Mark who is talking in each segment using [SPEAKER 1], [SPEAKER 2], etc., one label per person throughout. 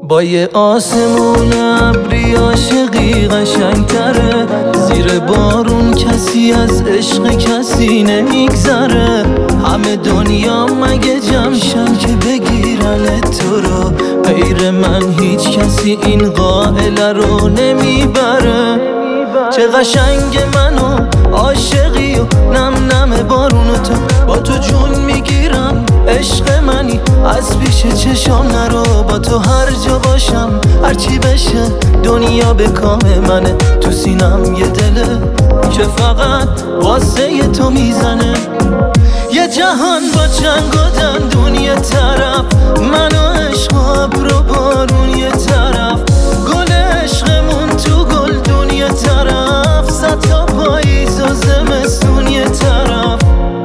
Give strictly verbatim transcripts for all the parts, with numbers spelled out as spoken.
[SPEAKER 1] با یه آسمون ابری عاشقی قشنگتره، زیر بارون کسی از عشق کسی نمیگذره. همه دنیا مگه جمشن که بگیرن تو رو، غیر من هیچ کسی این قائله رو نمیبره. چه قشنگ منو عاشقی و نم نم بارون تو، با تو جون میگیرم عشق منی از پیش چشام نرو. با تو هر جا باشم هرچی بشه دنیا به کام منه. تو سینم یه دله که فقط واسه تو میزنه. یه جهان با جنگ و دندون یه طرف، من و عشق و ابر و بارون یه طرف، گل عشقمون تو گلدون یه طرف، صد تا پاییز و زمستون یه طرف.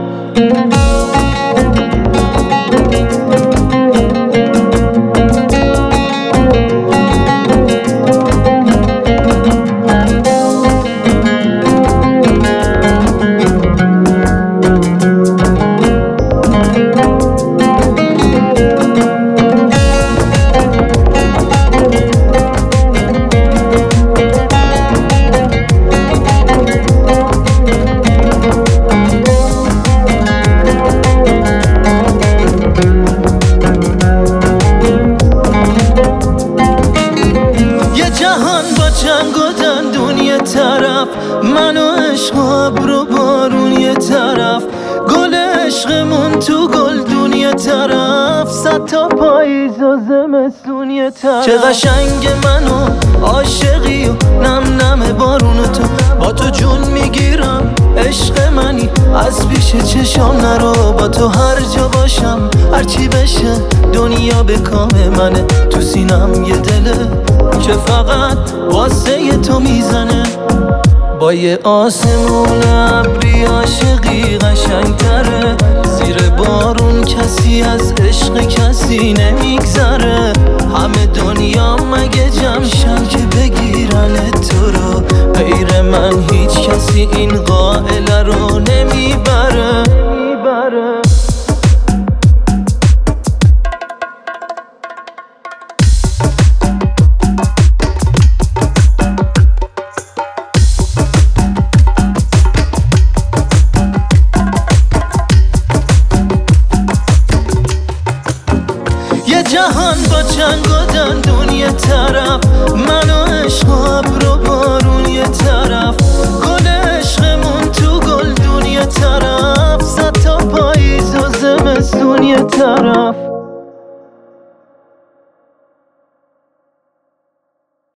[SPEAKER 1] جنگ و دندون یه طرف، من و عشق و ابر و بارون یه طرف، گل عشقمون تو گلدون یه طرف، صد تا پاییز و زمستون یه طرف. چه قشنگ منو عاشقی و نم نم بارون تو، با تو جون میگیرم عشق منی از پیش چشام نرو. با تو هر جا باشم هرچی بشه دنیا به کام منه. تو سینم یه دله که فقط واسه تو میزنه. با یه آسمون ابری عاشقی قشنگتره، زیر بارون کسی از عشق کسی نمیگذره. همه دنیا مگه جمشن که بگیرن تو رو، غیر من هیچ کسی این قائله رو نمیبره. جهان با جنگ و دندون یه طرف، من و عشق و ابر و بارون یه طرف، گل عشقمون تو گلدون یه طرف، صد تا پاییز و زمستون یه طرف.